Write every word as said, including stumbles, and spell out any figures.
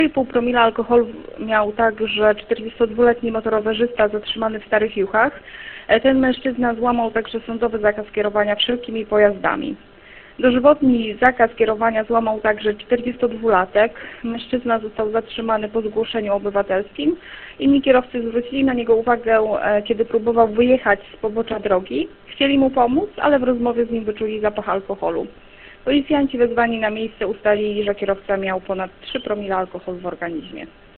trzy i pół promila alkoholu miał także czterdziestodwuletni motorowerzysta zatrzymany w Starych Juchach. Ten mężczyzna złamał także sądowy zakaz kierowania wszelkimi pojazdami. Dożywotni zakaz kierowania złamał także czterdziestodwulatek. Mężczyzna został zatrzymany po zgłoszeniu obywatelskim. Inni kierowcy zwrócili na niego uwagę, kiedy próbował wyjechać z pobocza drogi. Chcieli mu pomóc, ale w rozmowie z nim wyczuli zapach alkoholu. Policjanci wezwani na miejsce ustalili, że kierowca miał ponad trzy promile alkoholu w organizmie.